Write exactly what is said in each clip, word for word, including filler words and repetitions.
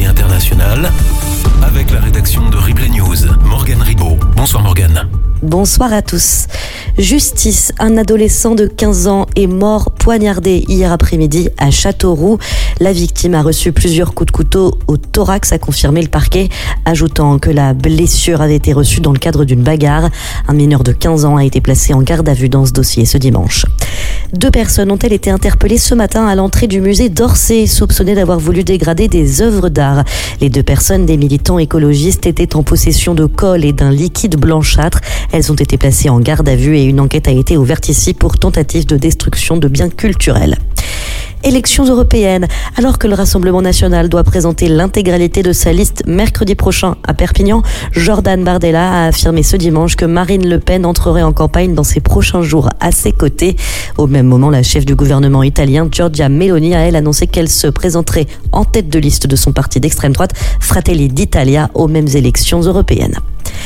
internationales avec la rédaction de Replay News. Morgane Ribaud. Bonsoir Morgane. Bonsoir à tous. Justice, un adolescent de quinze ans est mort poignardé hier après-midi à Châteauroux. La victime a reçu plusieurs coups de couteau au thorax, a confirmé le parquet, ajoutant que la blessure avait été reçue dans le cadre d'une bagarre. Un mineur de quinze ans a été placé en garde à vue dans ce dossier ce dimanche. Deux personnes ont-elles été interpellées ce matin à l'entrée du musée d'Orsay, soupçonnées d'avoir voulu dégrader des œuvres d'art. Les deux personnes, des militants écologistes, étaient en possession de colle et d'un liquide blanchâtre. Elles ont été placées en garde à vue et une enquête a été ouverte ici pour tentative de destruction de biens culturels. Élections européennes. Alors que le Rassemblement national doit présenter l'intégralité de sa liste mercredi prochain à Perpignan, Jordan Bardella a affirmé ce dimanche que Marine Le Pen entrerait en campagne dans ces prochains jours à ses côtés. Au même moment, la chef du gouvernement italien, Giorgia Meloni, a elle annoncé qu'elle se présenterait en tête de liste de son parti d'extrême droite, Fratelli d'Italia, aux mêmes élections européennes.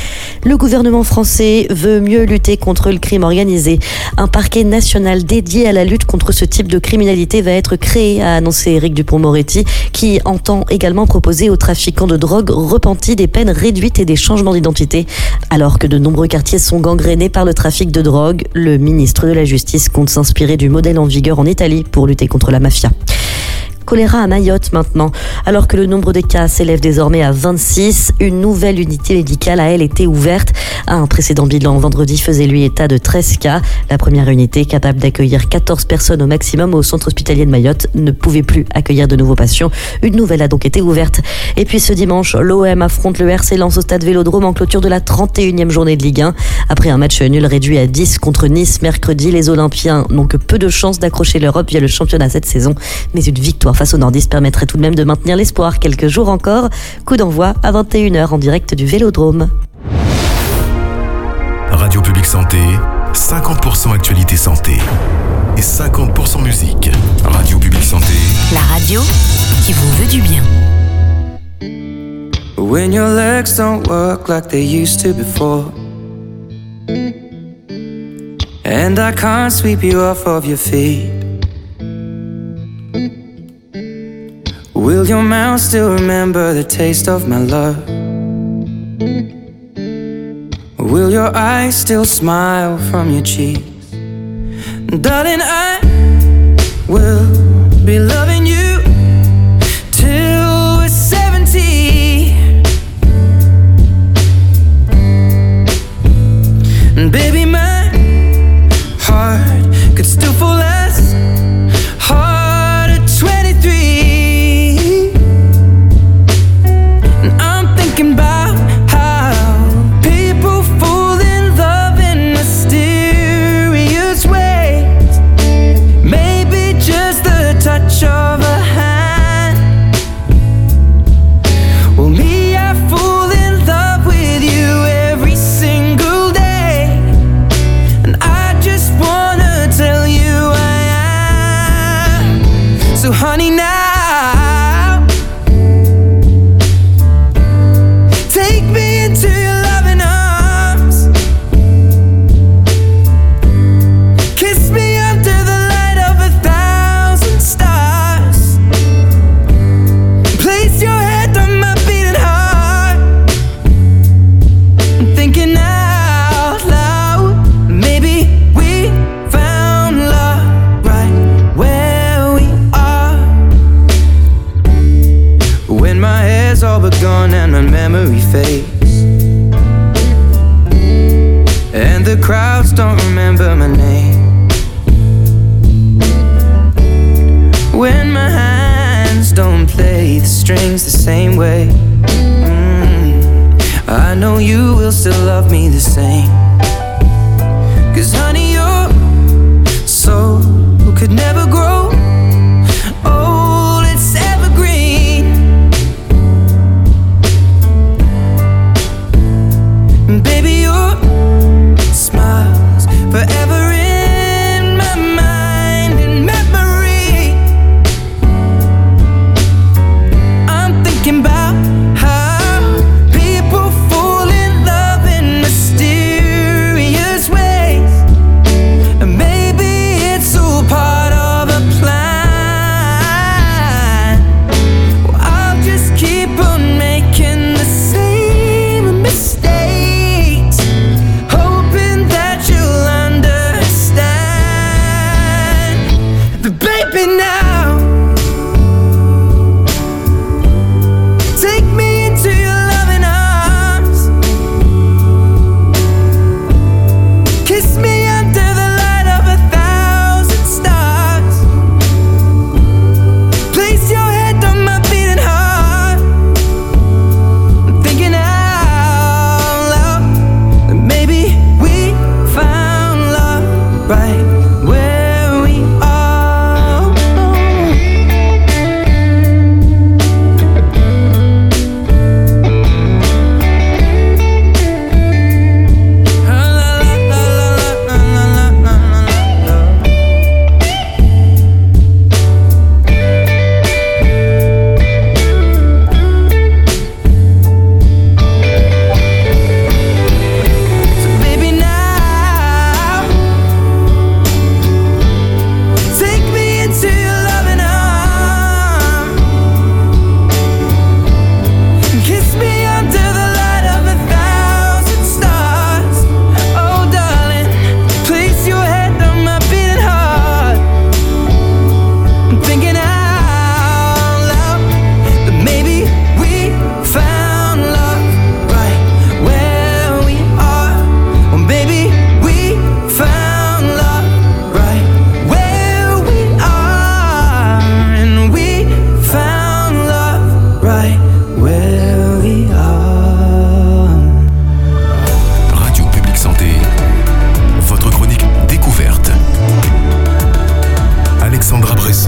Le gouvernement français veut mieux lutter contre le crime organisé. Un parquet national dédié à la lutte contre ce type de criminalité va être créé, a annoncé Éric Dupond-Moretti, qui entend également proposer aux trafiquants de drogue repentis des peines réduites et des changements d'identité. Alors que de nombreux quartiers sont gangrénés par le trafic de drogue, le ministre de la Justice compte s'inspirer du modèle en vigueur en Italie pour lutter contre la mafia. Choléra à Mayotte maintenant. Alors que le nombre de cas s'élève désormais à vingt-six, une nouvelle unité médicale a elle été ouverte. Un précédent bilan vendredi faisait lui état de treize cas. La première unité, capable d'accueillir quatorze personnes au maximum au centre hospitalier de Mayotte, ne pouvait plus accueillir de nouveaux patients. Une nouvelle a donc été ouverte. Et puis ce dimanche, l'O M affronte le R C Lens au stade Vélodrome en clôture de la trente et unième journée de Ligue un. Après un match nul réduit à dix contre Nice mercredi, les Olympiens n'ont que peu de chances d'accrocher l'Europe via le championnat cette saison. Mais une victoire face aux Nordistes permettrait tout de même de maintenir l'espoir quelques jours encore. Coup d'envoi à vingt et une heures en direct du Vélodrome. Radio Publique Santé, cinquante pour cent actualité santé et cinquante pour cent musique. Radio Publique Santé, la radio qui vous veut du bien. When your legs don't work like they used to before, and I can't sweep you off of your feet, will your mouth still remember the taste of my love? Will your eyes still smile from your cheeks? Darling, I will be loving you till we're seventy. And baby, my heart could still fall as hard at twenty-three. And I'm thinking about how people fall in love in mysterious ways. Maybe just the touch of a hand. Well, me, I fall in love with you every single day. And I just wanna tell you I am. So honey, now take me into your loving arms. Kiss me under the light of a thousand stars. Place your head on my beating heart. I'm thinking out loud. Maybe we found love right where we are. When my hair's all but gone and my memory fades, and the crowds don't remember my name, when my hands don't play the strings the same way, mm, I know you will still love me the same. Cause honey, your soul could never grow old, it's evergreen. And baby, your smile's forever in my mind and memory. I'm thinking about how people fall in love in mysterious ways. And maybe it's all part of a where we are. Radio Publique Santé, votre chronique découverte. Alexandra Bresson.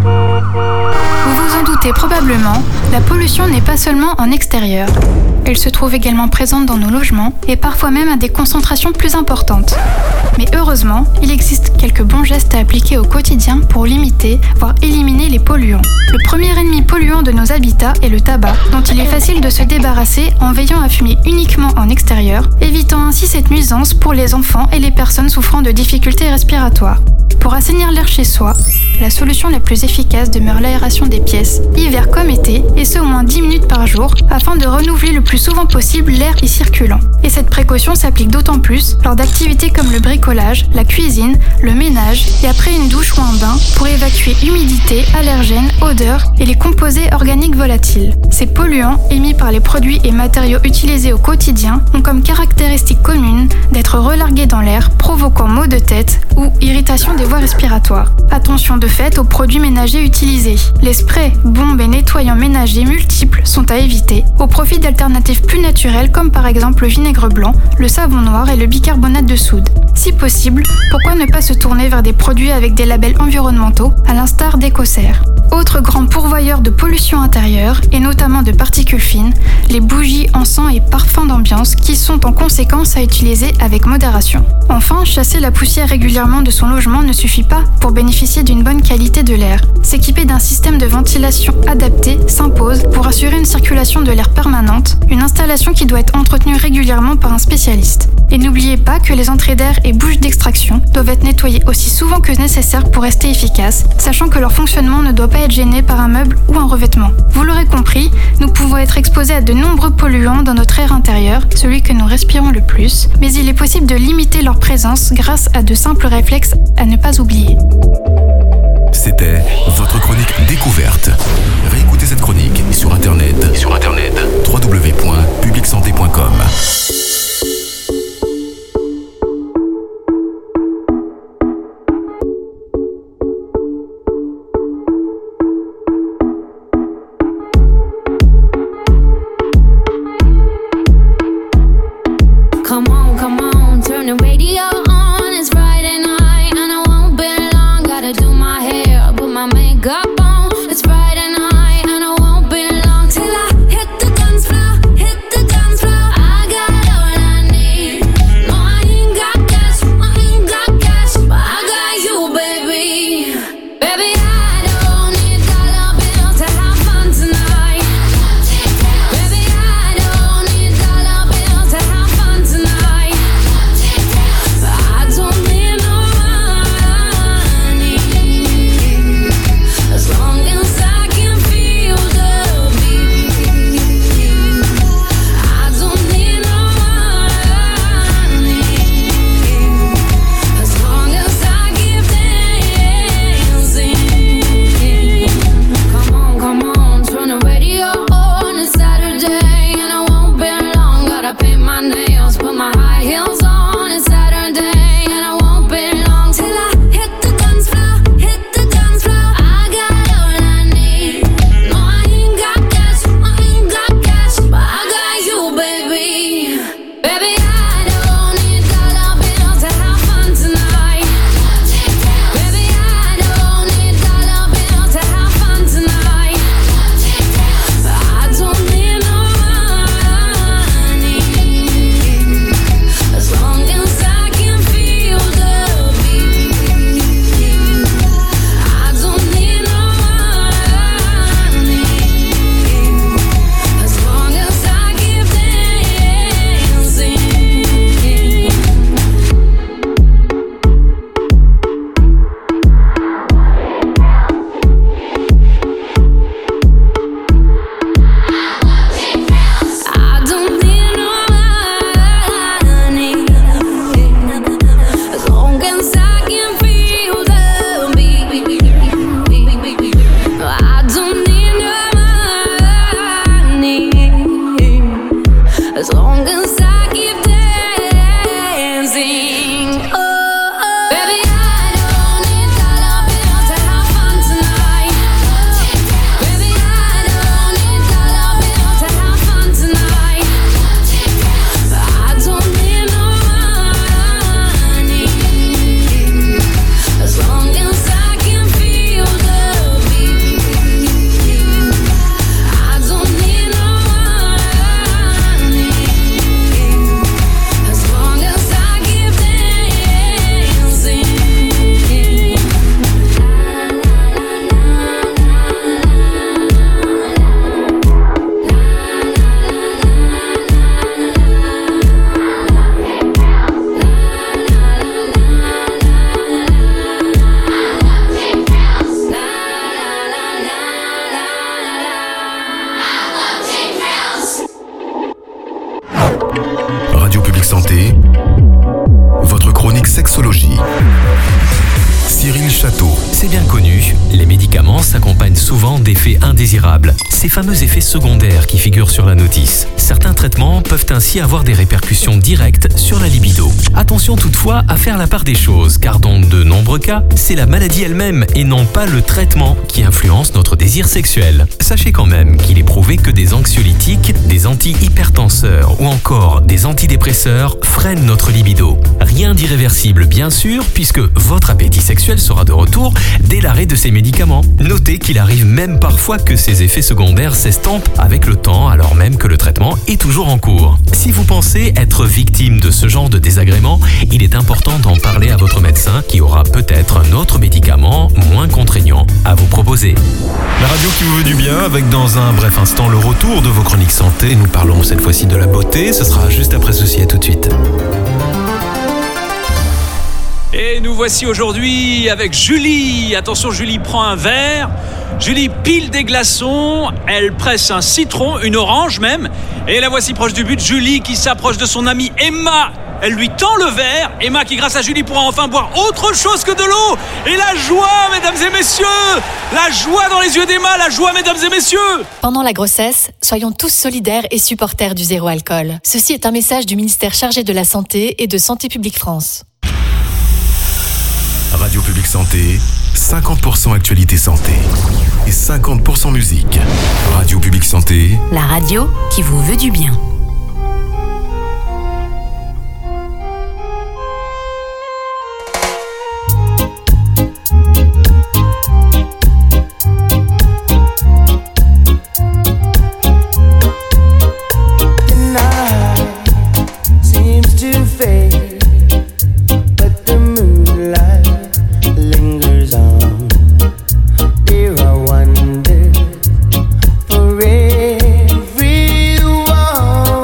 Vous vous en doutez probablement, la pollution n'est pas seulement en extérieur. Elle se trouve également présente dans nos logements et parfois même à des concentrations plus importantes. Mais heureusement, il existe quelques bons gestes à appliquer au quotidien pour limiter, voire éliminer les polluants. Le premier ennemi polluant de nos habitats est le tabac, dont il est facile de se débarrasser en veillant à fumer uniquement en extérieur, évitant ainsi cette nuisance pour les enfants et les personnes souffrant de difficultés respiratoires. Pour assainir l'air chez soi, la solution la plus efficace demeure l'aération des pièces, hiver comme été, et ce au moins dix minutes par jour, afin de renouveler le plus souvent possible l'air y circulant. Et cette précaution s'applique d'autant plus lors d'activités comme le bricolage, la cuisine, le ménage et après une douche ou un bain pour évacuer humidité, allergènes, odeurs et les composés organiques volatiles. Ces polluants, émis par les produits et matériaux utilisés au quotidien, ont comme caractéristique commune d'être relargués dans l'air, provoquant maux de tête ou irritation des voies respiratoires. Attention de fait aux produits ménagers utilisés. Les sprays, bombes et nettoyants ménagers multiples sont à éviter, au profit d'alternatives plus naturelles comme par exemple le vinaigre blanc, le savon noir et le bicarbonate de soude. Si possible, pourquoi ne pas se tourner vers des produits avec des labels environnementaux, à l'instar d'Ecocer. Autre grand pourvoyeur de pollution intérieure, et notamment de particules fines, les bougies, encens et parfums d'ambiance qui sont en conséquence à utiliser avec modération. Enfin, chasser la poussière régulièrement de son logement ne suffit pas pour bénéficier d'une bonne qualité de l'air. S'équiper d'un système de ventilation adapté s'impose pour assurer une circulation de l'air permanente, une installation qui doit être entretenue régulièrement par un spécialiste. Et n'oubliez pas que les entrées d'air et bouches d'extraction doivent être nettoyées aussi souvent que nécessaire pour rester efficaces, sachant que leur fonctionnement ne doit pas être gêné par un meuble ou un revêtement. Vous l'aurez compris, nous pouvons être exposés à de nombreux polluants dans notre air intérieur, celui que nous respirons le plus, mais il est possible de limiter leur présence grâce à de simples réflexes à ne pas oublier. C'était votre chronique découverte. Réécoutez cette chronique sur internet, sur internet, w w w point public santé point com. Come on, come on, turn the radio on. It's Friday night and I won't be long. Gotta do my hair, put my makeup on. It's Friday night and I won't be long till I Cyril Château. C'est bien connu, les médicaments s'accompagnent souvent d'effets indésirables, ces fameux effets secondaires qui figurent sur la notice. Certains traitements peuvent ainsi avoir des répercussions directes sur la libido. Attention toutefois à faire la part des choses, car dans de nombreux cas, c'est la maladie elle-même et non pas le traitement qui influence notre désir sexuel. Sachez quand même qu'il est prouvé que des anxiolytiques, des antihypertenseurs ou encore des antidépresseurs freinent notre libido. Rien d'irréversible bien sûr, puisque votre appétit sexuel sera de retour dès l'arrêt de ces médicaments. Notez qu'il arrive même parfois que ces effets secondaires s'estompent avec le temps, alors même que le traitement est toujours en cours. Si vous pensez être victime de ce genre de désagrément, il est important d'en parler à votre médecin qui aura peut-être un autre médicament moins contraignant à vous proposer. La radio qui vous veut du bien, avec dans un bref instant le retour de vos chroniques santé. Nous parlons cette fois-ci de la beauté, ce sera juste après ceci, à tout de suite. Et nous voici aujourd'hui avec Julie. Attention, Julie prend un verre. Julie pile des glaçons. Elle presse un citron, une orange même. Et la voici proche du but. Julie qui s'approche de son amie Emma. Elle lui tend le verre. Emma qui, grâce à Julie, pourra enfin boire autre chose que de l'eau. Et la joie, mesdames et messieurs. La joie dans les yeux d'Emma. La joie, mesdames et messieurs. Pendant la grossesse, soyons tous solidaires et supporters du zéro alcool. Ceci est un message du ministère chargé de la Santé et de Santé publique France. Radio Publique Santé, cinquante pour cent actualité santé et cinquante pour cent musique. Radio Publique Santé, la radio qui vous veut du bien. For everyone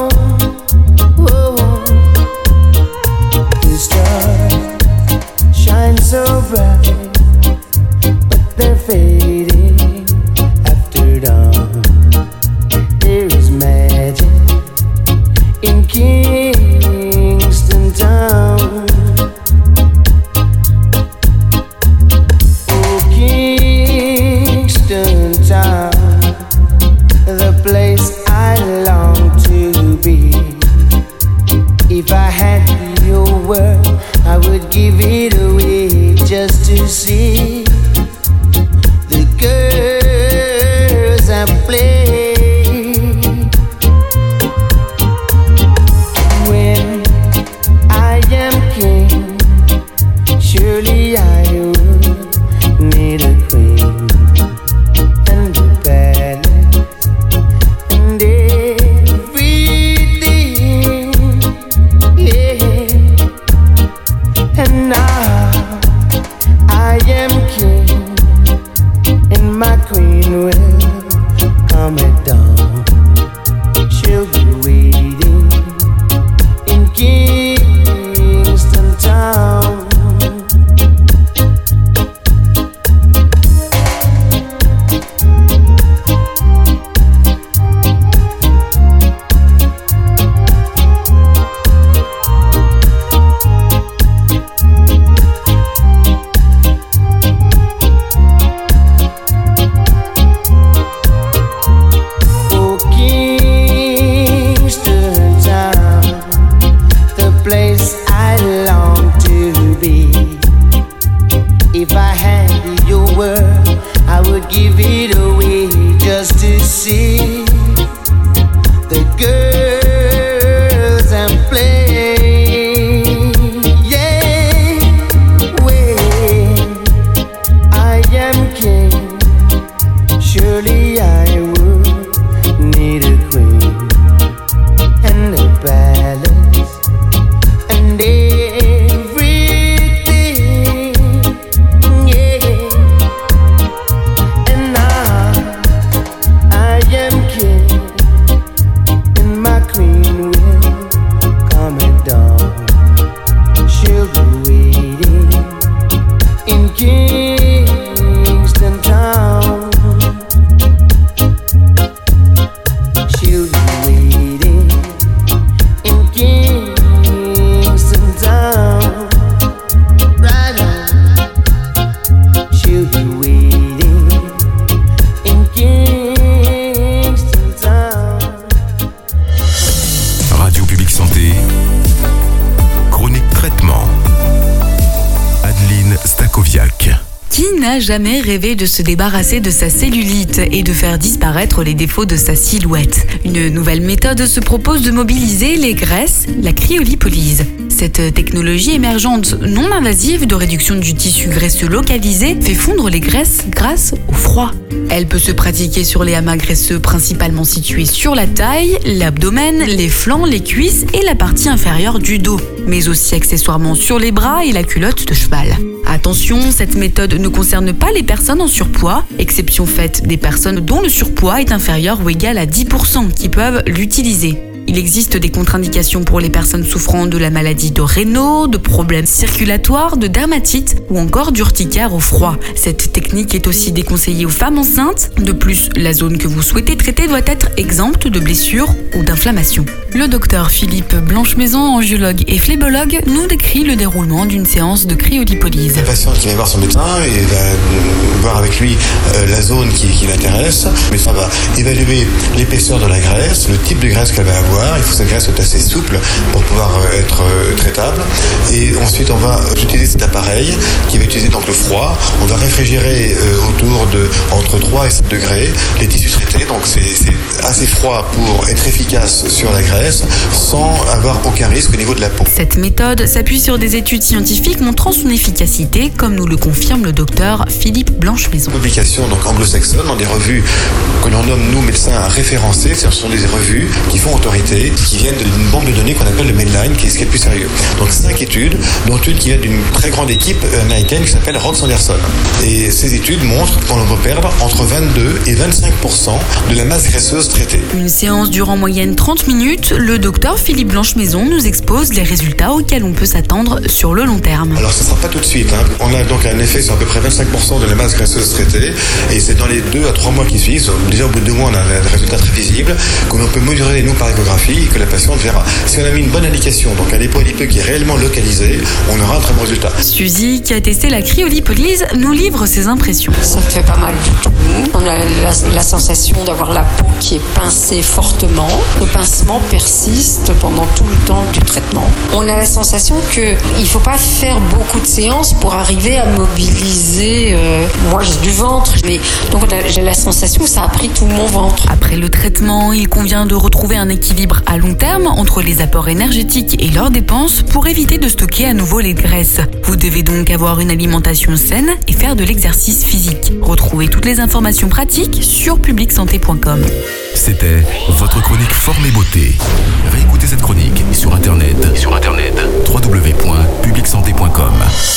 n'a jamais rêvé de se débarrasser de sa cellulite et de faire disparaître les défauts de sa silhouette. Une nouvelle méthode se propose de mobiliser les graisses, la cryolipolyse. Cette technologie émergente non invasive de réduction du tissu graisseux localisé fait fondre les graisses grâce au froid. Elle peut se pratiquer sur les amas graisseux principalement situés sur la taille, l'abdomen, les flancs, les cuisses et la partie inférieure du dos, mais aussi accessoirement sur les bras et la culotte de cheval. Attention, cette méthode ne concerne pas les personnes en surpoids, exception faite des personnes dont le surpoids est inférieur ou égal à dix pour cent qui peuvent l'utiliser. Il existe des contre-indications pour les personnes souffrant de la maladie de Raynaud, de problèmes circulatoires, de dermatite ou encore d'urticaire au froid. Cette technique est aussi déconseillée aux femmes enceintes. De plus, la zone que vous souhaitez traiter doit être exempte de blessures ou d'inflammation. Le docteur Philippe Blanchemaison, angiologue et phlébologue, nous décrit le déroulement d'une séance de cryolipolyse. Le patient qui va voir son médecin et va voir avec lui euh, la zone qui, qui l'intéresse. Le médecin va évaluer l'épaisseur de la graisse, le type de graisse qu'elle va avoir. Il faut que cette graisse soit assez souple pour pouvoir être traitable. Et ensuite, on va utiliser cet appareil qui va utiliser donc le froid. On va réfrigérer euh, autour de entre trois et sept degrés les tissus traités. Donc c'est, c'est assez froid pour être efficace sur la graisse sans avoir aucun risque au niveau de la peau. Cette méthode s'appuie sur des études scientifiques montrant son efficacité, comme nous le confirme le docteur Philippe Blanchemaison. Publication donc anglo-saxonne dans des revues que l'on nomme nous médecins référencés. Ce sont des revues qui font autorité, qui viennent d'une banque de données qu'on appelle le Medline, qui est ce qui est le plus sérieux. Donc cinq études, dont une qui vient d'une très grande équipe américaine qui s'appelle Rock Sanderson. Et ces études montrent qu'on peut perdre entre vingt-deux et vingt-cinq pour cent de la masse graisseuse traitée. Une séance dure en moyenne trente minutes. Le docteur Philippe Blanchemaison nous expose les résultats auxquels on peut s'attendre sur le long terme. Alors ce ne sera pas tout de suite. Hein. On a donc un effet sur à peu près vingt-cinq pour cent de la masse graisseuse traitée. Et c'est dans les deux à trois mois qui suivent. Déjà au bout de deux mois, on a un résultat très visible que l'on peut mesurer nous par échographie et que la patiente verra. Si on a mis une bonne indication, donc un dépôt adipeux qui est réellement localisé, on aura un très bon résultat. Suzy, qui a testé la cryolipolyse, nous livre ses impressions. Ça ne fait pas mal du tout. On a la, la sensation d'avoir la peau qui est pincée fortement. Le pincement persiste pendant tout le temps du traitement. On a la sensation qu'il ne faut pas faire beaucoup de séances pour arriver à mobiliser. Euh, moi, j'ai du ventre, mais donc on a, j'ai la sensation que ça a pris tout mon ventre. Après le traitement, il convient de retrouver un équilibre à long terme entre les apports énergétiques et leurs dépenses pour éviter de stocker à nouveau les graisses. Vous devez donc avoir une alimentation saine et faire de l'exercice physique. Retrouvez toutes les informations pratiques sur public santé point com. C'était votre chronique Forme et Beauté. Réécoutez cette chronique sur internet, sur internet w w w point public santé point com.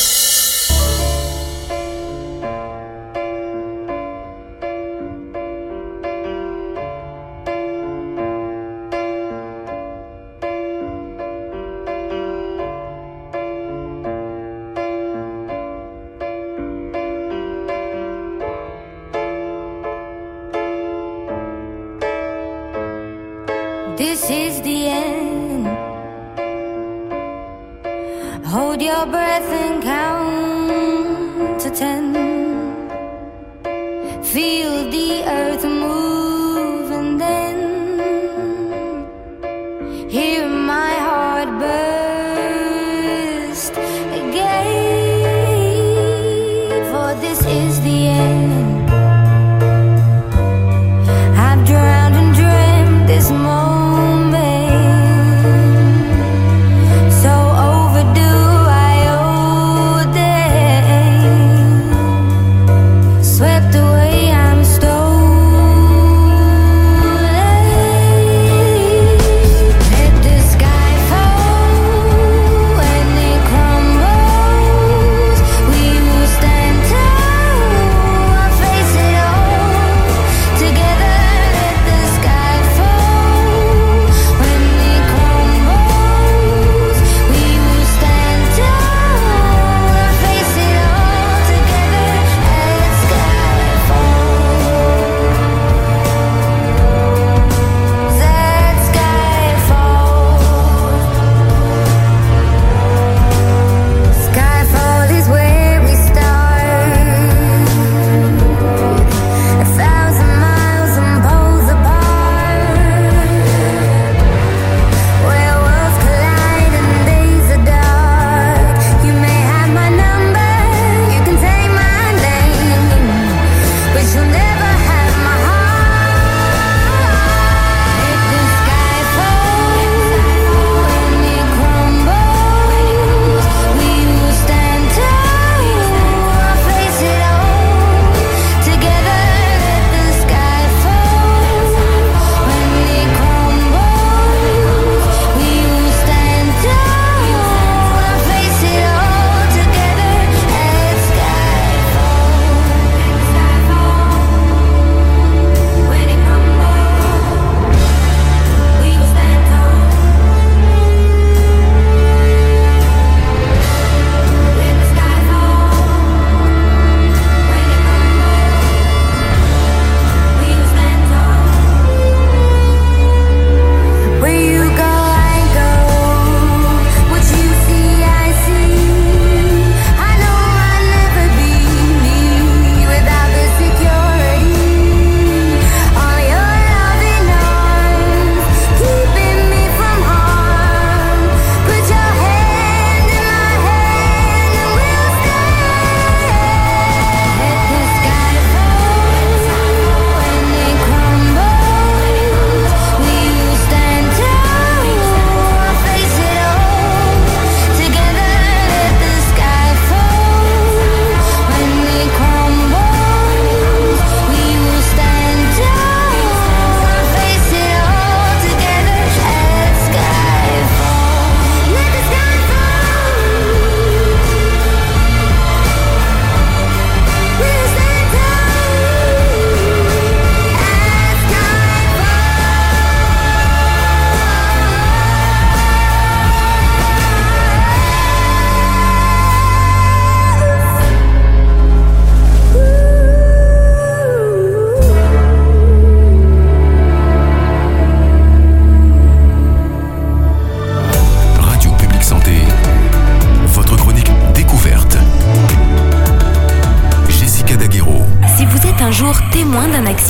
This is the end. Hold your breath and count to ten. Feel the earth move and then hear my heart burst again. For this is the end. I've drowned and dreamt this moment. Swept away, I'm stolen.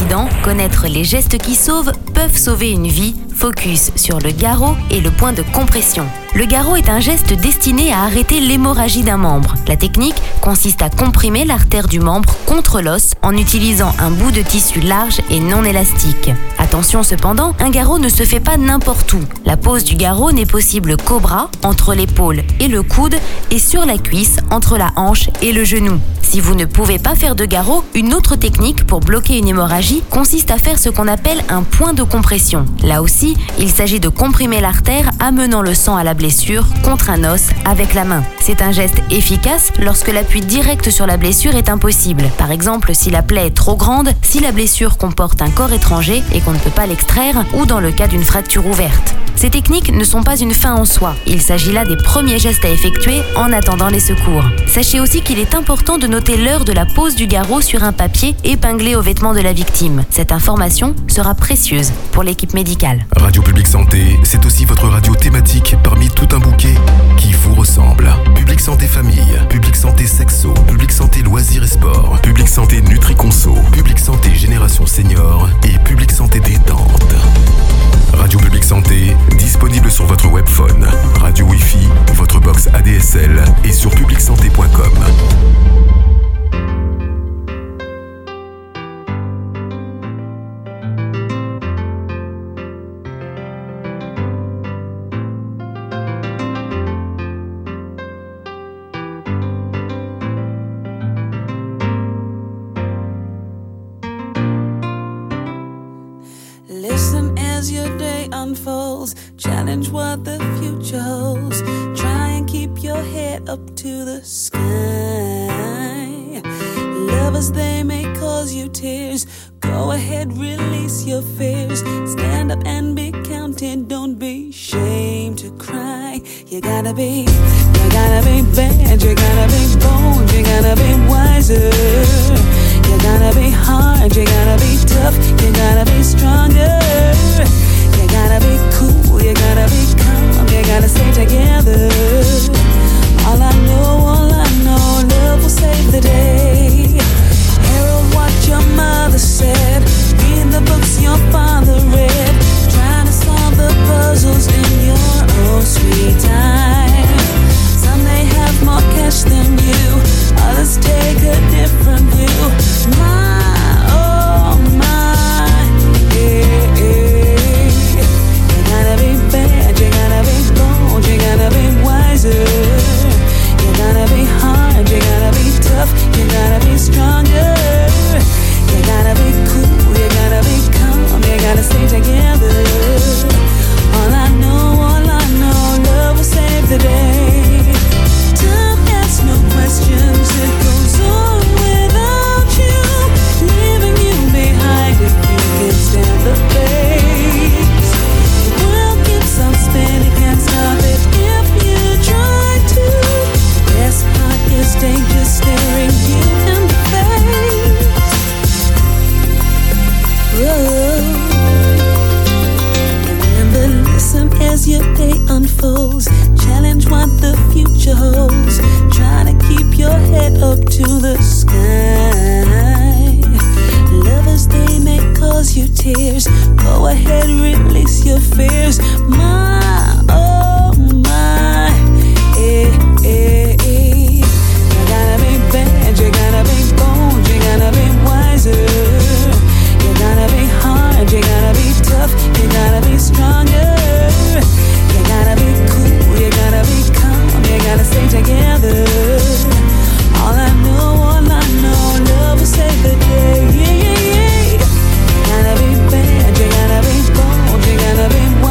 accident, connaître les gestes qui sauvent peuvent sauver une vie. Focus sur le garrot et le point de compression. Le garrot est un geste destiné à arrêter l'hémorragie d'un membre. La technique consiste à comprimer l'artère du membre contre l'os en utilisant un bout de tissu large et non élastique. Attention cependant, un garrot ne se fait pas n'importe où. La pose du garrot n'est possible qu'au bras, entre l'épaule et le coude, et sur la cuisse, entre la hanche et le genou. Si vous ne pouvez pas faire de garrot, une autre technique pour bloquer une hémorragie consiste à faire ce qu'on appelle un point de compression. Là aussi, il s'agit de comprimer l'artère amenant le sang à la blessure contre un os avec la main. C'est un geste efficace lorsque l'appui direct sur la blessure est impossible. Par exemple, si la plaie est trop grande, si la blessure comporte un corps étranger et qu'on ne peut pas l'extraire, ou dans le cas d'une fracture ouverte. Ces techniques ne sont pas une fin en soi. Il s'agit là des premiers gestes à effectuer en attendant les secours. Sachez aussi qu'il est important de noter l'heure de la pose du garrot sur un papier épinglé aux vêtements de la victime. Cette information sera précieuse pour l'équipe médicale. Radio Public Santé, c'est aussi votre radio thématique parmi tout un bouquet qui vous ressemble. Public Santé Famille, Public Santé Sexo, Public Santé Loisirs et Sport, Public Santé Nutri-Conso, Public Santé Génération Senior et Public Santé Détente. Radio Public Santé, disponible sur votre webphone, radio Wi-Fi, votre box A D S L et sur public santé point com. Listen as your day unfolds, challenge what the future holds. Try and keep your head up to the sky. Lovers, they may cause you tears. Go ahead, release your fears. Stand up and be counted, don't be ashamed to cry. You gotta be, you gotta be bad, you gotta be bold, you gotta be wiser. You gotta be hard, you gotta be tough, you gotta be stronger. You gotta be cool, you gotta be calm, you gotta stay together. All I know, all I know, love will save the day. Herald what your mother said, read the books your father read, trying to solve the puzzles in your own sweet time. Some may have more cash than you, others take a different view. My, oh my, yeah, yeah. You gotta be bad, you gotta be bold, you gotta be wiser. You gotta be hard, you gotta be tough, you gotta be stronger. You gotta be cool, you gotta be calm, you gotta stay together. All I know, all I know, love will save the day. Time asks no questions, it goes on without you, leaving you behind if you can stand the pace. The world keeps on spinning, can't stop it if you try to. Best part is danger staring you in the face. Whoa. Remember, listen as your day unfolds. Challenge what the future holds. Try to keep your head up to the sky. Lovers, they may cause you tears. Go ahead, release your fears. My, oh my, eh, eh, eh. You gotta be bad, you gotta be bold, you gotta be wiser. You gotta be hard, you gotta be tough, you gotta be stronger. You gotta be cool, you gotta be calm, you gotta stay together. All I know, all I know, love will save the day. Yeah, yeah, yeah. You gotta be bad, you gotta be bold, you gotta be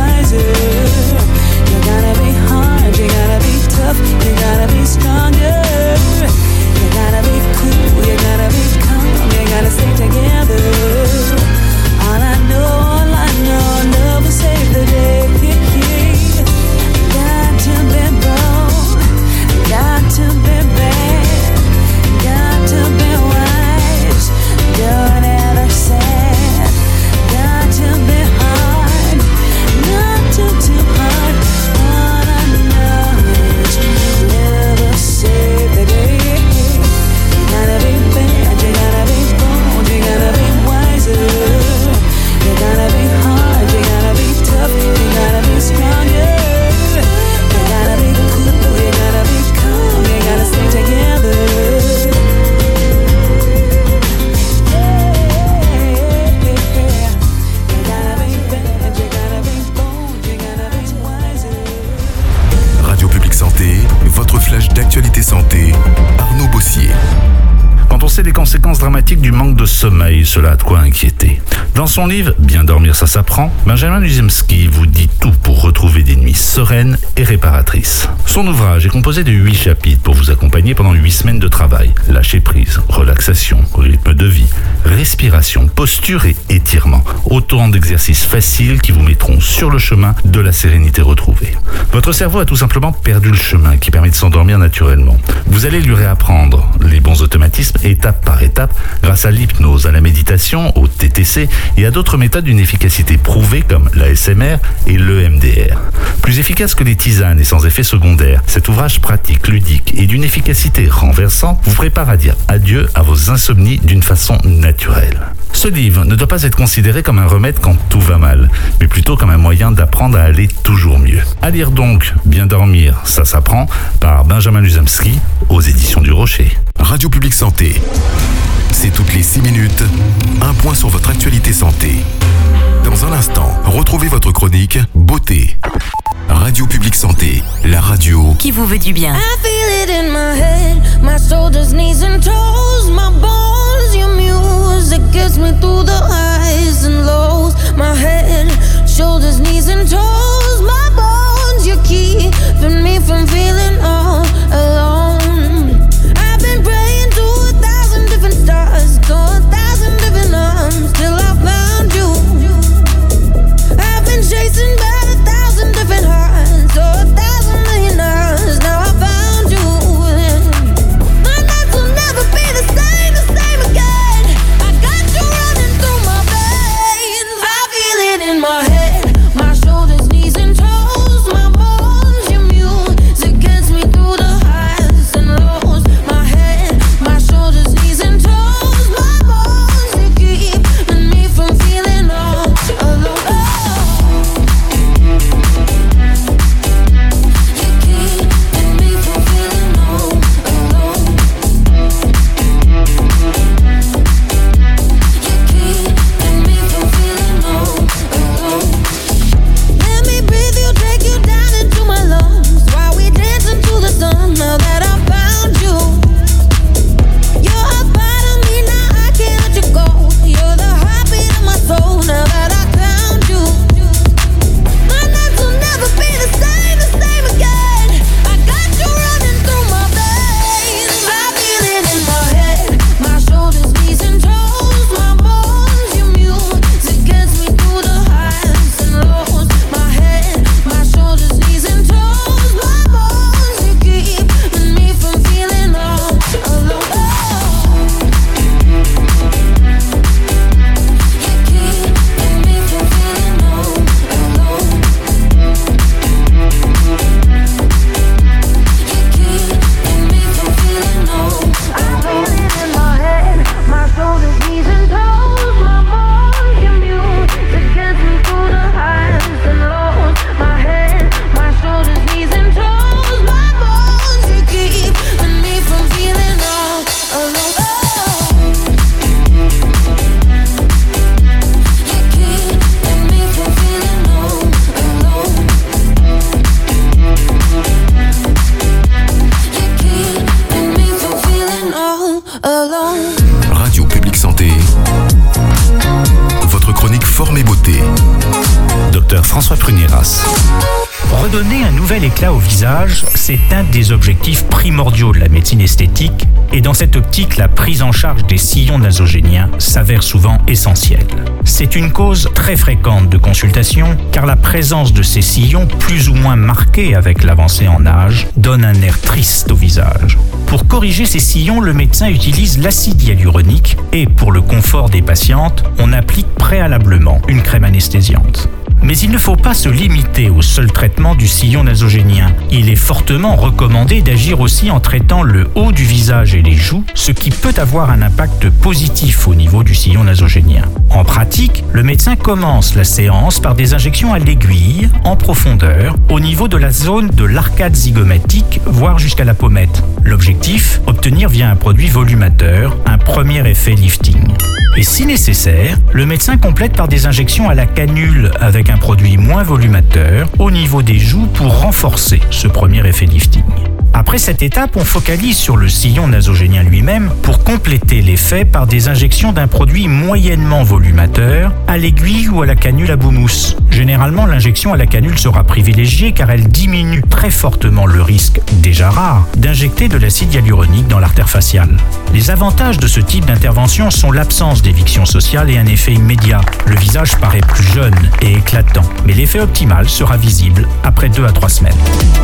c'est les conséquences dramatiques du manque de sommeil, cela a de quoi inquiéter. Dans son livre « Bien dormir, ça s'apprend », Benjamin Luzemski vous dit tout pour retrouver des nuits sereines et réparatrices. Son ouvrage est composé de huit chapitres pour vous accompagner pendant huit semaines de travail. Lâcher prise, relaxation, rythme de vie, respiration, posture et étirement. Autant d'exercices faciles qui vous mettront sur le chemin de la sérénité retrouvée. Votre cerveau a tout simplement perdu le chemin qui permet de s'endormir naturellement. Vous allez lui réapprendre les bons automatismes étape par étape grâce à l'hypnose, à la méditation, au T T C et à d'autres méthodes d'une efficacité prouvée comme l'A S M R et l'E M D R. Plus efficace que les tisanes et sans effet secondaire, cet ouvrage pratique, ludique et d'une efficacité renversante vous prépare à dire adieu à vos insomnies d'une façon naturelle. Ce livre ne doit pas être considéré comme un remède quand tout va mal, mais plutôt comme un moyen d'apprendre à aller toujours mieux. À lire donc Bien dormir, ça s'apprend, par Benjamin Luzemski, aux éditions du Rocher. Radio Publique Santé. C'est toutes les six minutes, un point sur votre actualité santé. Dans un instant, retrouvez votre chronique Beauté. Radio Publique Santé, la radio qui vous veut du bien. I feel it in my head, my shoulders, knees and toes, my bones, your music gets me through the highs and lows. My head, shoulders, knees and toes, my bones, you're keeping me from feeling all alone. I've been praying to a thousand different stars, to a thousand different arms, till I found you. I've been chasing by a thousand different hearts, oh, a thousand million hours. Now I found you. My nights will never be the same, the same again. I got you running through my veins. I feel it in my head, my shoulders, knees and toes, my bones, your music gets me through the highs and lows. My head, my shoulders, knees and toes, my bones, you keeping me from feeling all alone. Radio Publique Santé. Votre chronique Forme et Beauté. Docteur François Prunieras. Redonner un nouvel éclat au visage, c'est un des objectifs primordiaux de la médecine esthétique, et dans cette optique, la prise en charge des sillons nasogéniens s'avère souvent essentielle. C'est une cause très fréquente de consultation, car la présence de ces sillons, plus ou moins marqués avec l'avancée en âge, donne un air triste au visage. Pour corriger ces sillons, le médecin utilise l'acide hyaluronique et, pour le confort des patientes, on applique préalablement une crème anesthésiante. Mais il ne faut pas se limiter au seul traitement du sillon nasogénien. Il est fortement recommandé d'agir aussi en traitant le haut du visage et les joues, ce qui peut avoir un impact positif au niveau du sillon nasogénien. En pratique, le médecin commence la séance par des injections à l'aiguille, en profondeur, au niveau de la zone de l'arcade zygomatique, voire jusqu'à la pommette. L'objectif, obtenir via un produit volumateur un premier effet lifting. Et si nécessaire, le médecin complète par des injections à la canule avec un produit moins volumateur au niveau des joues pour renforcer ce premier effet lifting. Après cette étape, on focalise sur le sillon nasogénien lui-même pour compléter l'effet par des injections d'un produit moyennement volumateur à l'aiguille ou à la canule à boumousse. Généralement, l'injection à la canule sera privilégiée car elle diminue très fortement le risque, déjà rare, d'injecter de l'acide hyaluronique dans l'artère faciale. Les avantages de ce type d'intervention sont l'absence d'éviction sociale et un effet immédiat. Le visage paraît plus jeune et éclatant, mais l'effet optimal sera visible après deux à trois semaines.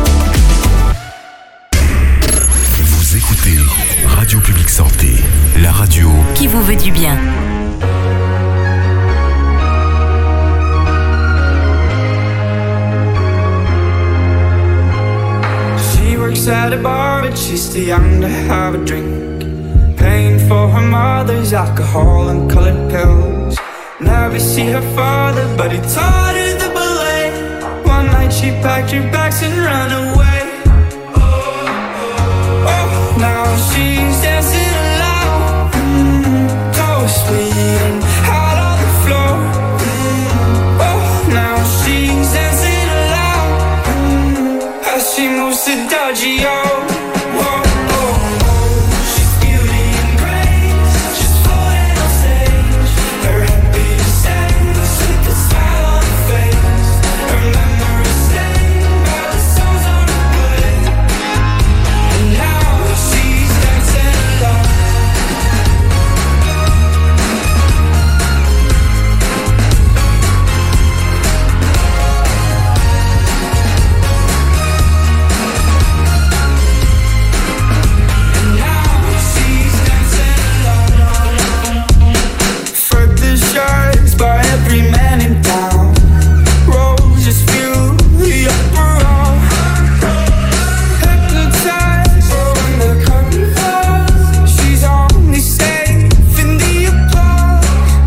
Vous écoutez Radio Public Santé, la radio qui vous veut du bien. She works at a bar but she's too young to have a drink. Paying for her mother's alcohol and colored pills. Never see her father but he taught her the ballet. One night she packed her bags and ran away. Now she's dancing alone, mm, so sweet and out on the floor. Mm, oh, now she's dancing alone, mm, as she moves to Dodgy O. Whoa, whoa, whoa. She's beauty and grace, she's floating on stage. Her happy to sing, with a smile on her face. Her memories stay by the songs on her play. And now she's dancing alone. And now she's dancing alone. Further shots by every man in town. Roses fill the upper hall. Hypnotized when the curtain falls. She's only safe in the applause.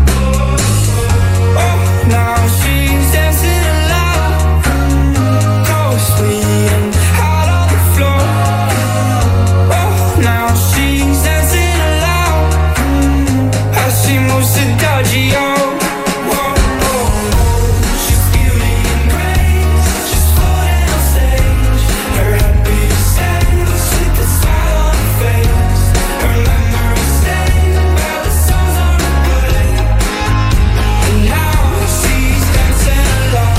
Oh, now she's dancing alone, so sweet and out on the floor. Oh, now she's dancing alone, as she moves to Dodgy O. Whoa, whoa, whoa. She's beauty and grace, she's floating on stage. Her happy to sing, with a smile on her face. Her memories stay by the songs on her play. And now she's dancing alone.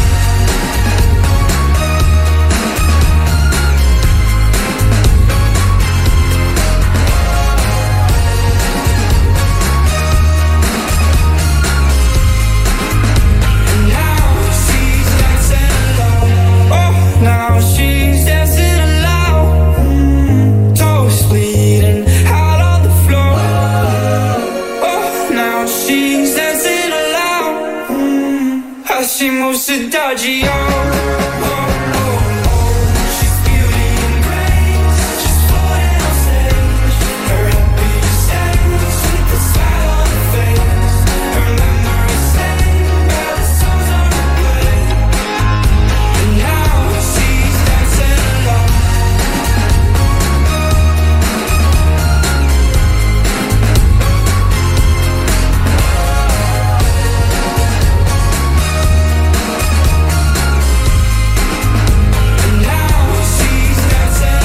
And now she's dancing alone. Oh, now she's dancing alone, mm, so sweet and out on the floor. Oh, now she's dancing alone, mm, as she moves to Dodgy O. Oh, oh, oh. She's beauty and grace, she's floating on stage. Her happy to sing, with a smile on her face. Her memories stay by the songs on her play. And now she's dancing alone. And now she's dancing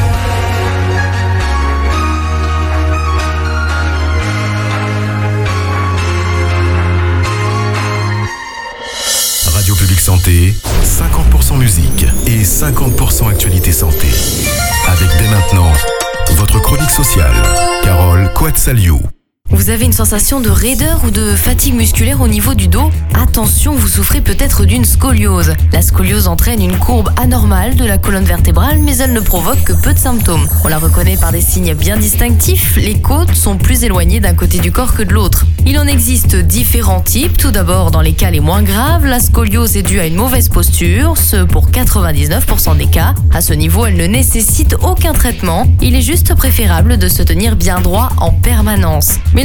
Radio Public Santé, cinquante pour cent musique et cinquante pour cent actualité santé. Avec dès maintenant, votre chronique sociale, Carole Coatsaliou. Vous avez une sensation de raideur ou de fatigue musculaire au niveau du dos? Attention, vous souffrez peut-être d'une scoliose. La scoliose entraîne une courbe anormale de la colonne vertébrale, mais elle ne provoque que peu de symptômes. On la reconnaît par des signes bien distinctifs. Les côtes sont plus éloignées d'un côté du corps que de l'autre. Il en existe différents types. Tout d'abord, dans les cas les moins graves, la scoliose est due à une mauvaise posture, ce pour quatre-vingt-dix-neuf pour cent des cas. À ce niveau, elle ne nécessite aucun traitement. Il est juste préférable de se tenir bien droit en permanence. Mais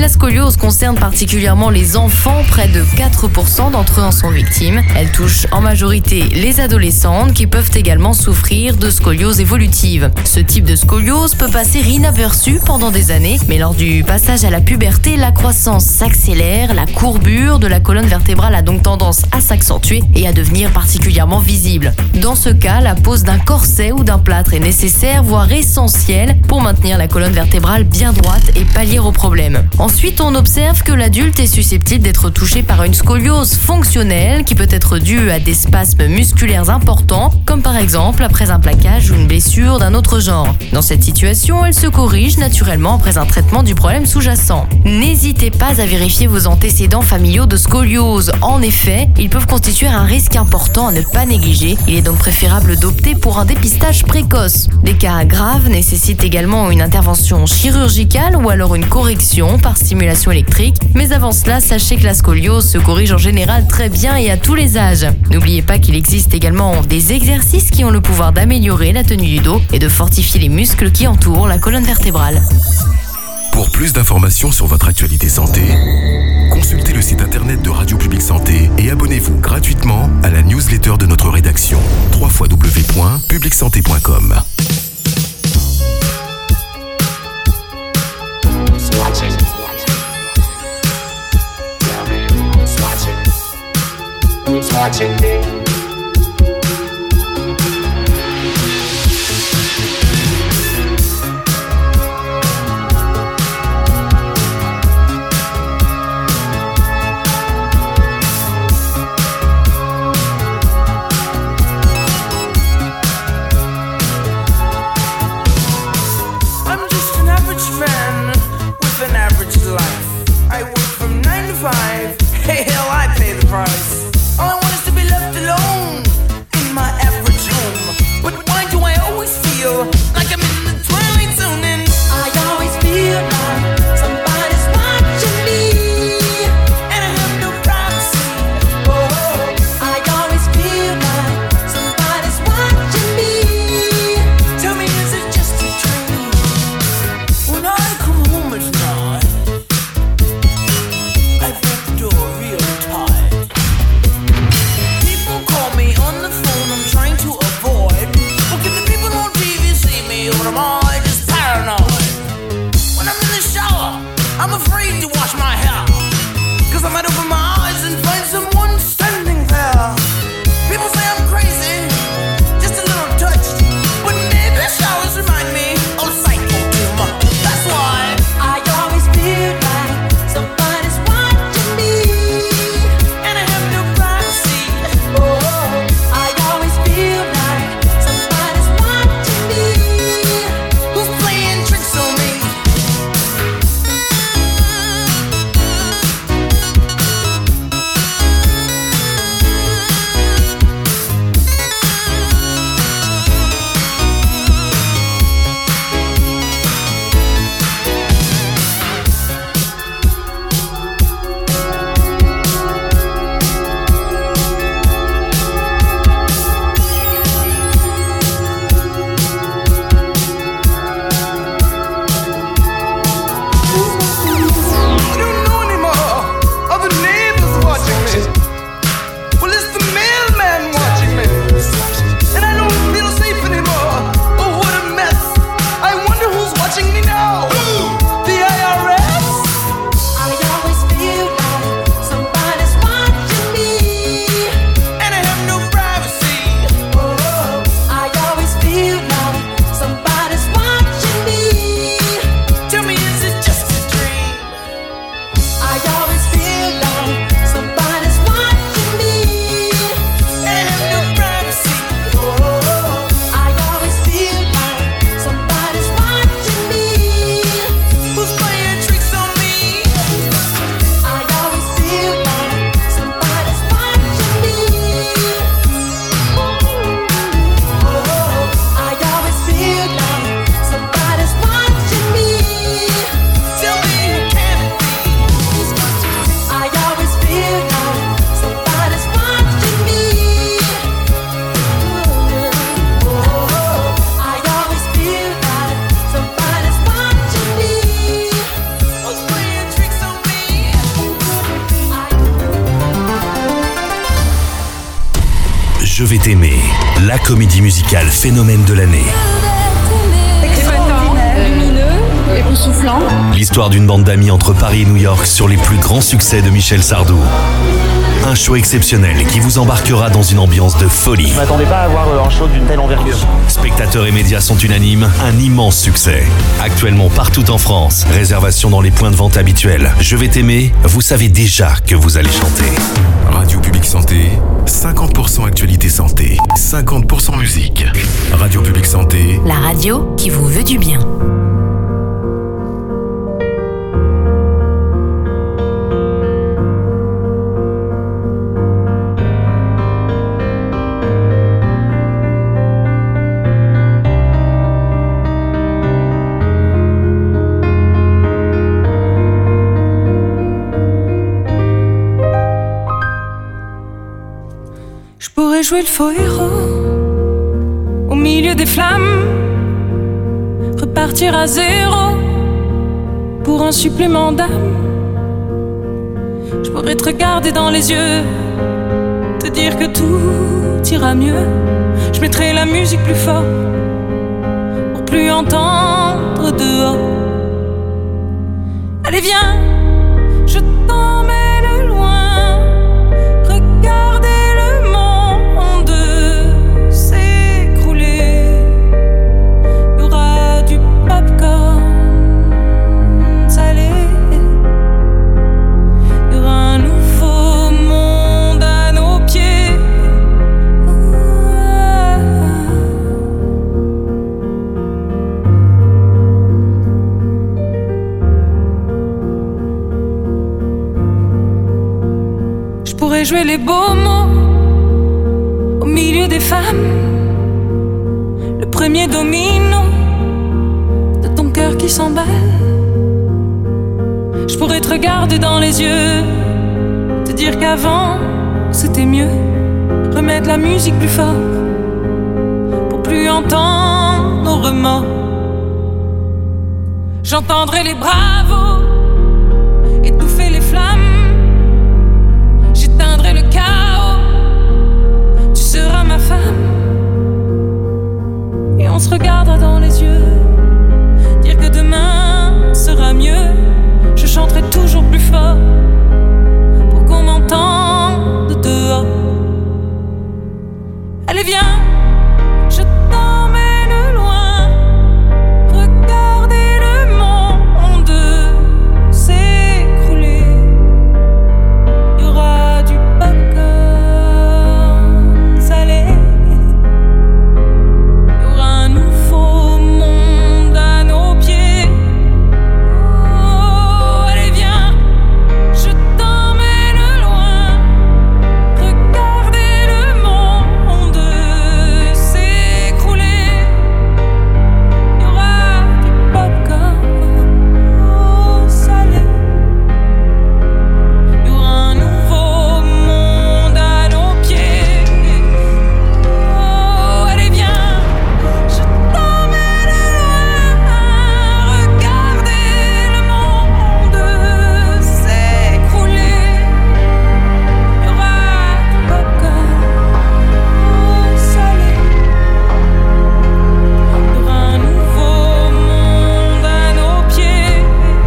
la scoliose concerne particulièrement les enfants, près de quatre pour cent d'entre eux en sont victimes. Elle touche en majorité les adolescentes qui peuvent également souffrir de scoliose évolutive. Ce type de scoliose peut passer inaperçu pendant des années, mais lors du passage à la puberté, la croissance s'accélère, la courbure de la colonne vertébrale a donc tendance à s'accentuer et à devenir particulièrement visible. Dans ce cas, la pose d'un corset ou d'un plâtre est nécessaire, voire essentielle, pour maintenir la colonne vertébrale bien droite et pallier au problème. Ensuite, on observe que l'adulte est susceptible d'être touché par une scoliose fonctionnelle qui peut être due à des spasmes musculaires importants, comme par exemple après un plaquage ou une blessure d'un autre genre. Dans cette situation, elle se corrige naturellement après un traitement du problème sous-jacent. N'hésitez pas à vérifier vos antécédents familiaux de scoliose. En effet, ils peuvent constituer un risque important à ne pas négliger. Il est donc préférable d'opter pour un dépistage précoce. Des cas graves nécessitent également une intervention chirurgicale ou alors une correction par stimulation électrique. Mais avant cela, sachez que la scoliose se corrige en général très bien et à tous les âges. N'oubliez pas qu'il existe également des exercices qui ont le pouvoir d'améliorer la tenue du dos et de fortifier les muscles qui entourent la colonne vertébrale. Pour plus d'informations sur votre actualité santé, consultez le site internet de Radio Public Santé et abonnez-vous gratuitement à la newsletter de notre rédaction w w w point public santé point com. Hey, hell, I pay the price. All I want is to be left la comédie musicale phénomène de l'année. Lumineux, époustouflant. L'histoire d'une bande d'amis entre Paris et New York sur les plus grands succès de Michel Sardou. Un show exceptionnel qui vous embarquera dans une ambiance de folie. Je m'attendais pas à avoir un show d'une telle envergure. Spectateurs et médias sont unanimes, un immense succès. Actuellement partout en France, réservation dans les points de vente habituels. Je vais t'aimer, vous savez déjà que vous allez chanter. Radio Publique Santé, cinquante pour cent actualité santé, cinquante pour cent musique. Radio Publique Santé, la radio qui vous veut du bien. Jouer le faux héros au milieu des flammes, repartir à zéro pour un supplément d'âme. Je pourrais te regarder dans les yeux, te dire que tout ira mieux. Je mettrai la musique plus fort pour plus entendre dehors. Allez viens, je t'emmène loin, regardez jouer les beaux mots au milieu des femmes, le premier domino de ton cœur qui s'emballe. Je pourrais te regarder dans les yeux, te dire qu'avant c'était mieux, remettre la musique plus fort pour plus entendre nos remords. J'entendrai les bravos étouffer les flammes, j'éteindrai le chaos, tu seras ma femme. Et on se regardera dans les yeux, dire que demain sera mieux. Je chanterai toujours plus fort pour qu'on m'entende dehors. Allez viens, je t'emmène loin, regardez le monde s'écrouler. Il y aura du popcorn salé, il y aura un nouveau monde à nos pieds. Oh, allez viens, je t'emmène loin, regardez le monde s'écrouler. Il y aura du popcorn salé, il y aura un nouveau monde à nos pieds. Oh, allez viens, je t'emmène loin, regardez le monde s'écrouler. Il y aura du popcorn salé, il y aura un nouveau monde à nos pieds.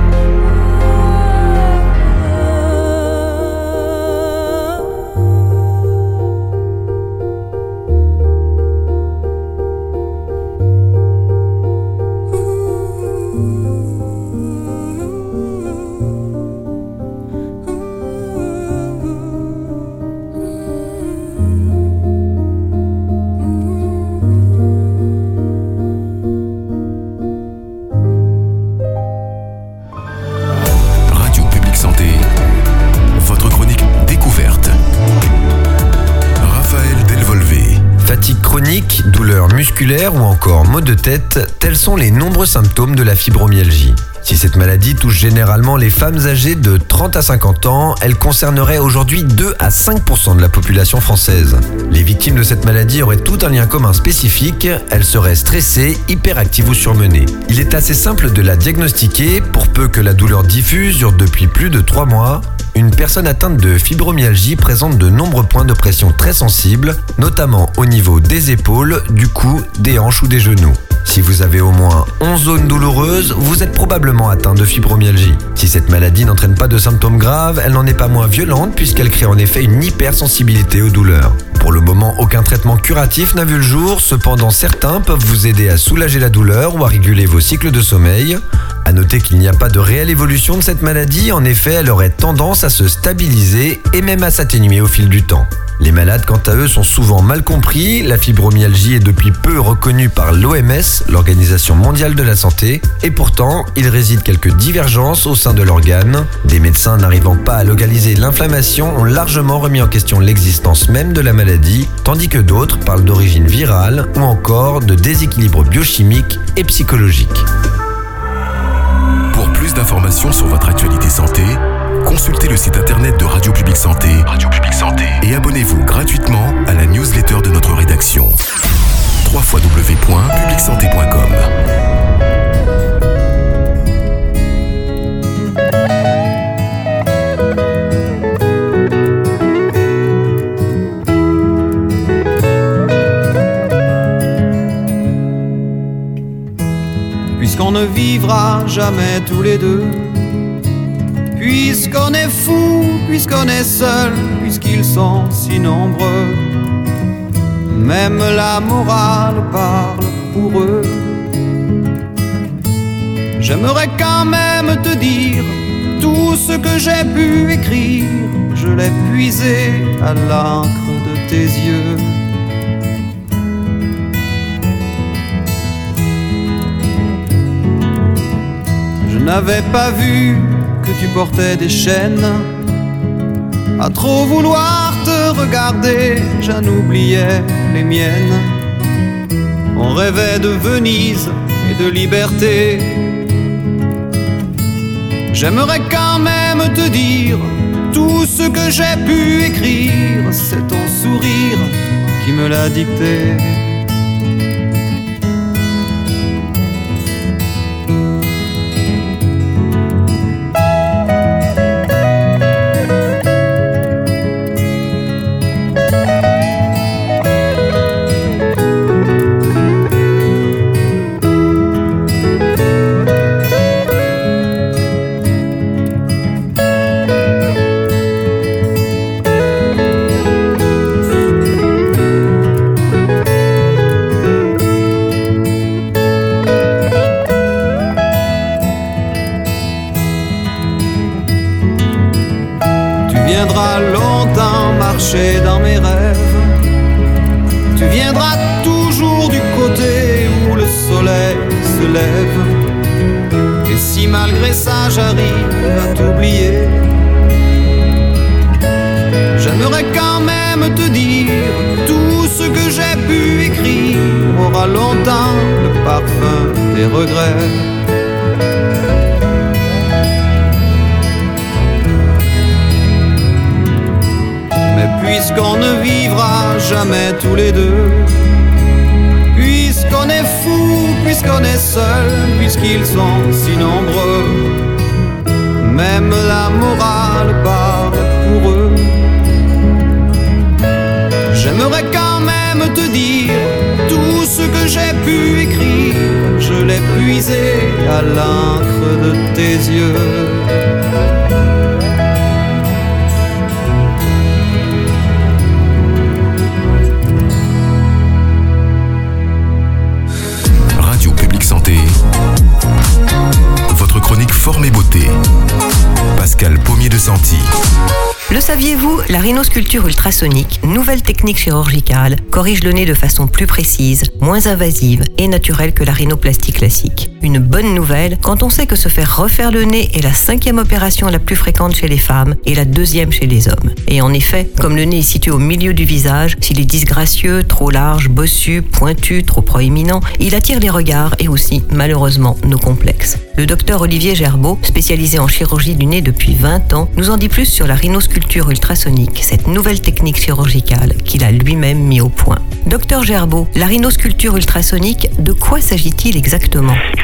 Radio Publique Santé, votre chronique découverte. Raphaël Delvolvé. Fatigue chronique, douleurs musculaires ou encore maux de tête, tels sont les nombreux symptômes de la fibromyalgie. Si cette maladie touche généralement les femmes âgées de trente à cinquante ans, elle concernerait aujourd'hui deux à cinq pour cent de la population française. Les victimes de cette maladie auraient tout un lien commun spécifique, elles seraient stressées, hyperactives ou surmenées. Il est assez simple de la diagnostiquer, pour peu que la douleur diffuse dure depuis plus de trois mois. Une personne atteinte de fibromyalgie présente de nombreux points de pression très sensibles, notamment au niveau des épaules, du cou, des hanches ou des genoux. Si vous avez au moins onze zones douloureuses, vous êtes probablement atteint de fibromyalgie. Si cette maladie n'entraîne pas de symptômes graves, elle n'en est pas moins violente puisqu'elle crée en effet une hypersensibilité aux douleurs. Pour le moment, aucun traitement curatif n'a vu le jour, cependant certains peuvent vous aider à soulager la douleur ou à réguler vos cycles de sommeil. À noter qu'il n'y a pas de réelle évolution de cette maladie, en effet, elle aurait tendance à se stabiliser et même à s'atténuer au fil du temps. Les malades, quant à eux, sont souvent mal compris. La fibromyalgie est depuis peu reconnue par l'O M S, l'Organisation mondiale de la santé, et pourtant, il réside quelques divergences au sein de l'organe. Des médecins n'arrivant pas à localiser l'inflammation ont largement remis en question l'existence même de la maladie, tandis que d'autres parlent d'origine virale ou encore de déséquilibre biochimique et psychologique. Pour plus d'informations sur votre actualité santé, consultez le site internet de Radio Publique Santé, Radio Publique Santé, et abonnez-vous gratuitement à la newsletter de notre rédaction. w w w point public santé point com. Puisqu'on ne vivra jamais tous les deux, puisqu'on est fou, puisqu'on est seul, puisqu'ils sont si nombreux, même la morale parle pour eux. J'aimerais quand même te dire tout ce que j'ai pu écrire, je l'ai puisé à l'encre de tes yeux. Je n'avais pas vu que tu portais des chaînes. À trop vouloir te regarder, j'en oubliais les miennes. On rêvait de Venise et de liberté. J'aimerais quand même te dire tout ce que j'ai pu écrire. C'est ton sourire qui me l'a dicté. Dans mes rêves, tu viendras toujours du côté où le soleil se lève. Et si malgré ça j'arrive à t'oublier, j'aimerais quand même te dire tout ce que j'ai pu écrire aura longtemps le parfum des regrets. Puisqu'on ne vivra jamais tous les deux, puisqu'on est fou, puisqu'on est seul, puisqu'ils sont si nombreux, même la morale parle pour eux. J'aimerais quand même te dire tout ce que j'ai pu écrire, je l'ai puisé à l'encre de tes yeux. Votre chronique Forme et Beauté. Pascal Pommier de Santi. Le saviez-vous, la rhinosculpture ultrasonique, nouvelle technique chirurgicale, corrige le nez de façon plus précise, moins invasive et naturelle que la rhinoplastie classique. Une bonne nouvelle quand on sait que se faire refaire le nez est la cinquième opération la plus fréquente chez les femmes et la deuxième chez les hommes. Et en effet, comme le nez est situé au milieu du visage, s'il est disgracieux, trop large, bossu, pointu, trop proéminent, il attire les regards et aussi, malheureusement, nos complexes. Le docteur Olivier Gerbeau, spécialisé en chirurgie du nez depuis vingt ans, nous en dit plus sur la rhinosculpture ultrasonique, cette nouvelle technique chirurgicale qu'il a lui-même mis au point. Docteur Gerbeau, la rhinosculpture ultrasonique, de quoi s'agit-il exactement ? C'est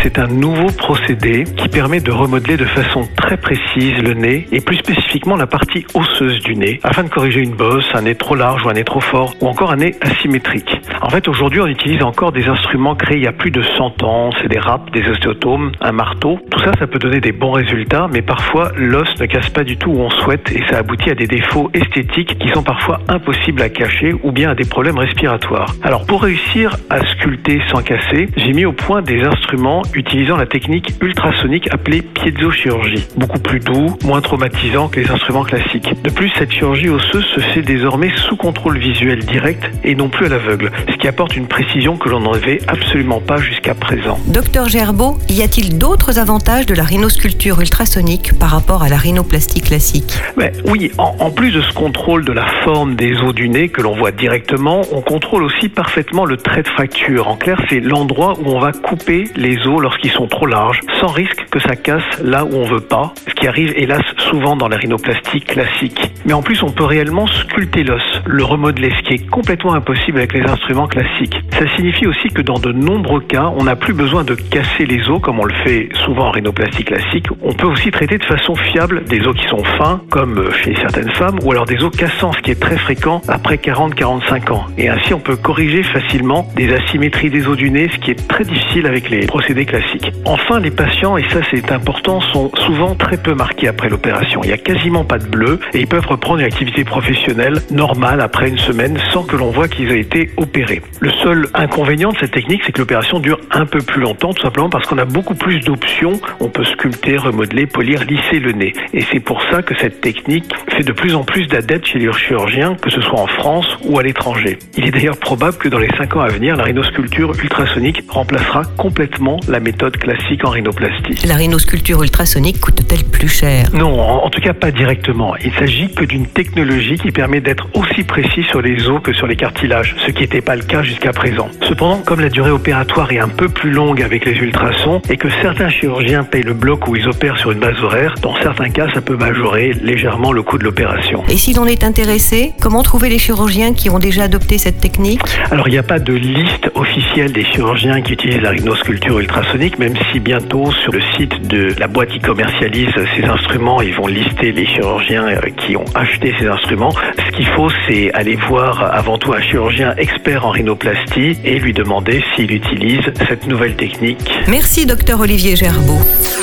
c'est un nouveau procédé qui permet de remodeler de façon très précise le nez et plus spécifiquement la partie osseuse du nez afin de corriger une bosse, un nez trop large ou un nez trop fort ou encore un nez asymétrique. En fait, aujourd'hui, on utilise encore des instruments créés il y a plus de cent ans. C'est des râpes, des ostéotomes, un marteau. Tout ça, ça peut donner des bons résultats, mais parfois, l'os ne casse pas du tout où on souhaite et ça aboutit à des défauts esthétiques qui sont parfois impossibles à cacher ou bien à des problèmes respiratoires. Alors, pour réussir à sculpter sans casser, j'ai mis au point des instruments utilisant la technique ultrasonique appelée piezochirurgie. Beaucoup plus doux, moins traumatisant que les instruments classiques. De plus, cette chirurgie osseuse se fait désormais sous contrôle visuel direct et non plus à l'aveugle, ce qui apporte une précision que l'on n'avait absolument pas jusqu'à présent. Docteur Gerbeau, y a-t-il d'autres avantages de la rhinosculpture ultrasonique par rapport à la rhinoplastie classique? Mais oui, en, en plus de ce contrôle de la forme des os du nez que l'on voit directement, on contrôle aussi parfaitement le trait de fracture. En clair, c'est l'endroit où on va couper les os lorsqu'ils sont trop larges, sans risque que ça casse là où on veut pas, ce qui arrive hélas souvent dans la rhinoplastie classique. Mais en plus, on peut réellement sculpter l'os, le remodeler, ce qui est complètement impossible avec les instruments classiques. Ça signifie aussi que dans de nombreux cas, on n'a plus besoin de casser les os comme on le fait souvent en rhinoplastie classique. On peut aussi traiter de façon fiable des os qui sont fins, comme chez certaines femmes, ou alors des os cassants, ce qui est très fréquent après quarante à quarante-cinq ans. Et ainsi, on peut corriger facilement des asymétries des os du nez, ce qui est très difficile avec les procédés classiques. Enfin, les patients, et ça c'est important, sont souvent très peu marqués après l'opération. Il n'y a quasiment pas de bleu et ils peuvent reprendre une activité professionnelle normale après une semaine sans que l'on voit qu'ils aient été opérés. Le seul inconvénient de cette technique, c'est que l'opération dure un peu plus longtemps, tout simplement parce qu'on a beaucoup plus d'options. On peut sculpter, remodeler, polir, lisser le nez. Et c'est pour ça que cette technique fait de plus en plus d'adeptes chez les chirurgiens, que ce soit en France ou à l'étranger. Il est d'ailleurs probable que dans les cinq ans à venir, la rhinosculpture ultrasonique remplacera complètement la méthode classique en rhinoplastie. La rhinosculpture ultrasonique coûte-t-elle plus cher? Non, en, en tout cas pas directement. Il s'agit que d'une technologie qui permet d'être aussi précis sur les os que sur les cartilages, ce qui n'était pas le cas jusqu'à présent. Cependant, comme la durée opératoire est un peu plus longue avec les ultrasons et que certains chirurgiens payent le bloc où ils opèrent sur une base horaire, dans certains cas, ça peut majorer légèrement le coût de l'opération. Et si l'on est intéressé, comment trouver les chirurgiens qui ont déjà adopté cette technique? Alors, il n'y a pas de liste officielle des chirurgiens qui utilisent la rhinosculpture ultrasonique, même si bientôt, sur le site de la boîte qui commercialise ces instruments, ils vont lister les chirurgiens qui ont acheté ces instruments. Ce qu'il faut, c'est aller voir avant tout un chirurgien expert en rhinoplastie et lui demander s'il utilise cette nouvelle technique. Merci, docteur Olivier Gerbeau.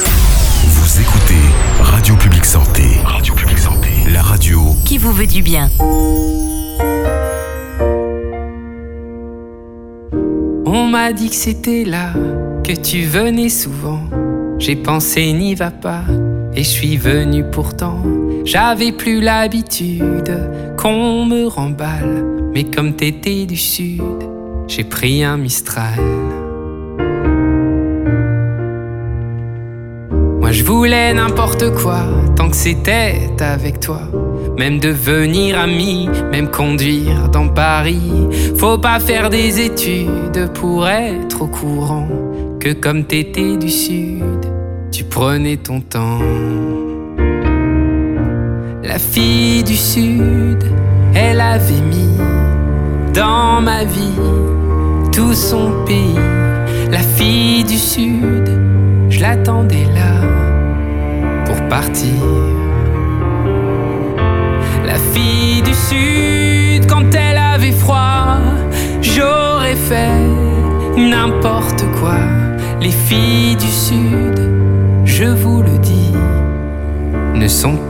Vous écoutez Radio Publique Santé. Radio Publique Santé. La radio qui vous veut du bien. On m'a dit que c'était là, que tu venais souvent. J'ai pensé n'y va pas, et je suis venu pourtant. J'avais plus l'habitude qu'on me remballe, mais comme t'étais du sud, j'ai pris un Mistral. Moi je voulais n'importe quoi, tant que c'était avec toi. Même devenir ami, même conduire dans Paris. Faut pas faire des études pour être au courant que comme t'étais du sud, tu prenais ton temps. La fille du sud, elle avait mis dans ma vie tout son pays. La fille du sud, je l'attendais là pour partir. La fille du sud, quand elle avait froid, j'aurais fait n'importe quoi. Les filles du sud, je vous le dis, ne sont